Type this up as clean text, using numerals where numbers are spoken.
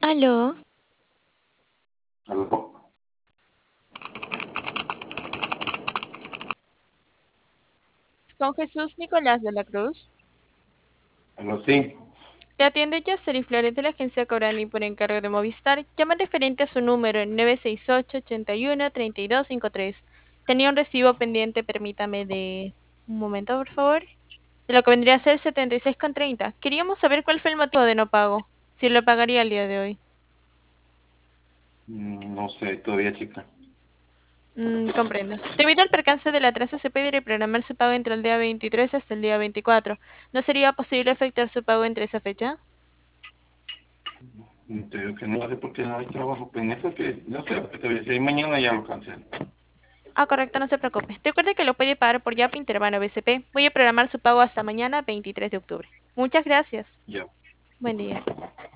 Aló, Aló, con Jesús Nicolás de la Cruz. aló, sí. Le atiende Yaceri Flores de la agencia Corani por encargo de Movistar. Llama referente a su número 968-81-3253. Tenía un recibo pendiente, permítame de un momento, por favor. De lo que vendría a ser 76,30. Queríamos saber cuál fue el motivo de no pago. Si lo pagaría el día de hoy. No sé, todavía chica. Comprendo. Debido al percance del atraso, se puede reprogramar su pago entre el día 23 hasta el día 24. ¿No sería posible efectuar su pago entre esa fecha? Te digo que no sé por qué no hay trabajo. Pues en eso que, no sé, lo que te voy a decir, mañana ya lo cancelo. Ah, correcto, no se preocupe. Recuerde que lo puede pagar por Yape Interbanco BCP. Voy a programar su pago hasta mañana, 23 de octubre. Muchas gracias. Ya. Buen día.